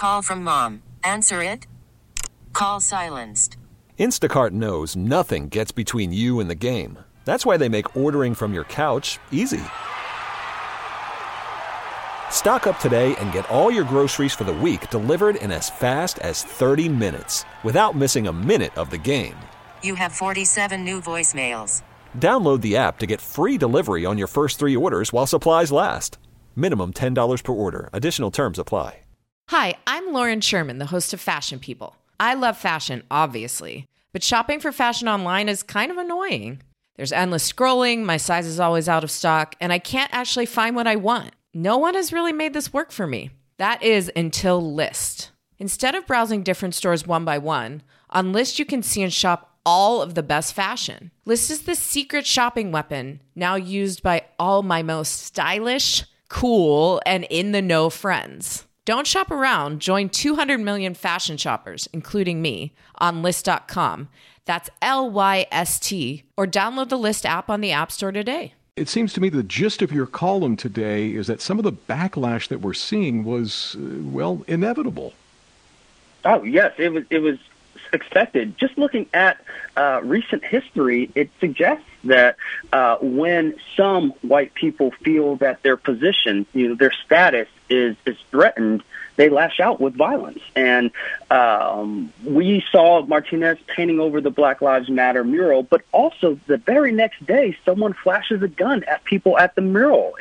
call from mom. Answer it. Call silenced. Instacart knows nothing gets between you and the game. That's why they make ordering from your couch easy. Stock up today and get all your groceries for the week delivered in as fast as 30 minutes without missing a minute of the game. You have 47 new voicemails. Download the app to get free delivery on your first 3 orders while supplies last. Minimum $10 per order. Additional terms apply. Hi, I'm Lauren Sherman, the host of Fashion People. I love fashion, obviously, but shopping for fashion online is kind of annoying. There's endless scrolling, my size is always out of stock, and I can't actually find what I want. No one has really made this work for me. That is until Lyst. Instead of browsing different stores one by one, on Lyst you can see and shop all of the best fashion. Lyst is the secret shopping weapon now used by all my most stylish, cool, and in-the-know friends. Don't shop around. Join 200 million fashion shoppers, including me, on Lyst.com. That's Lyst, or download the Lyst app on the App Store today. It seems to me the gist of your column today is that some of the backlash that we're seeing was, inevitable. Oh, yes, it was expected. Just looking at recent history, it suggests that when some white people feel that their position, their status is threatened, they lash out with violence. And we saw Martinez painting over the Black Lives Matter mural, but also the very next day, someone flashes a gun at people at the mural.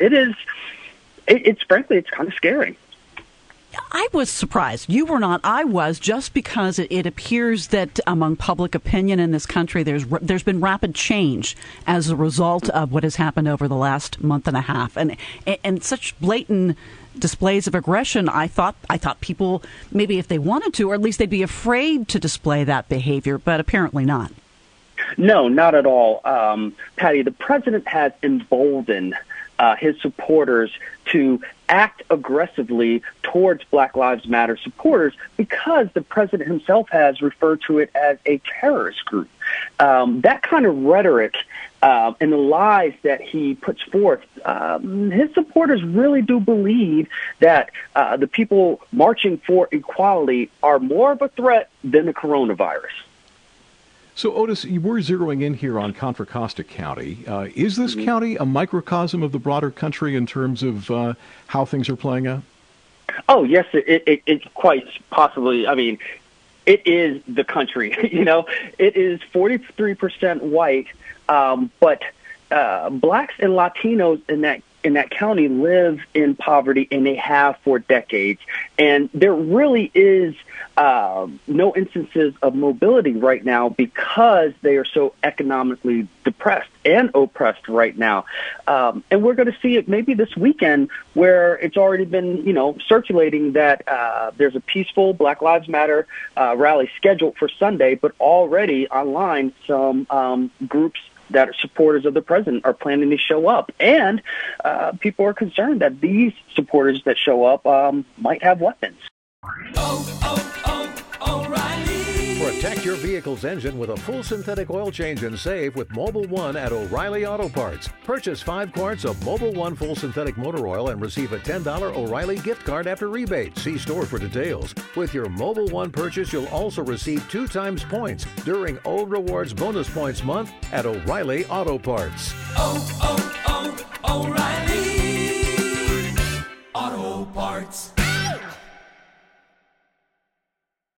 It's frankly, it's kind of scary. I was surprised. You were not. I was, just because it appears that among public opinion in this country, there's been rapid change as a result of what has happened over the last month and a half, and such blatant displays of aggression. I thought people, maybe if they wanted to, or at least they'd be afraid to display that behavior, but apparently not. No, not at all. Patty, the president has emboldened his supporters to act aggressively towards Black Lives Matter supporters because the president himself has referred to it as a terrorist group. That kind of rhetoric and the lies that he puts forth, his supporters really do believe that the people marching for equality are more of a threat than the coronavirus. So, Otis, we're zeroing in here on Contra Costa County. Is this county a microcosm of the broader country in terms of how things are playing out? Oh, yes, it quite possibly. I mean, it is the country. It is 43% white, but blacks and Latinos in that county live in poverty, and they have for decades. And there really is no instances of mobility right now because they are so economically depressed and oppressed right now. And we're going to see it maybe this weekend, where it's already been, circulating that there's a peaceful Black Lives Matter rally scheduled for Sunday, but already online some groups that are supporters of the president are planning to show up. And people are concerned that these supporters that show up might have weapons. O'Reilly. Protect your vehicle's engine with a full synthetic oil change and save with Mobil 1 at O'Reilly Auto Parts. Purchase 5 quarts of Mobil 1 full synthetic motor oil and receive a $10 O'Reilly gift card after rebate. See store for details. With your Mobil 1 purchase, you'll also receive 2 times points during O Rewards Bonus Points Month at O'Reilly Auto Parts. O'Reilly.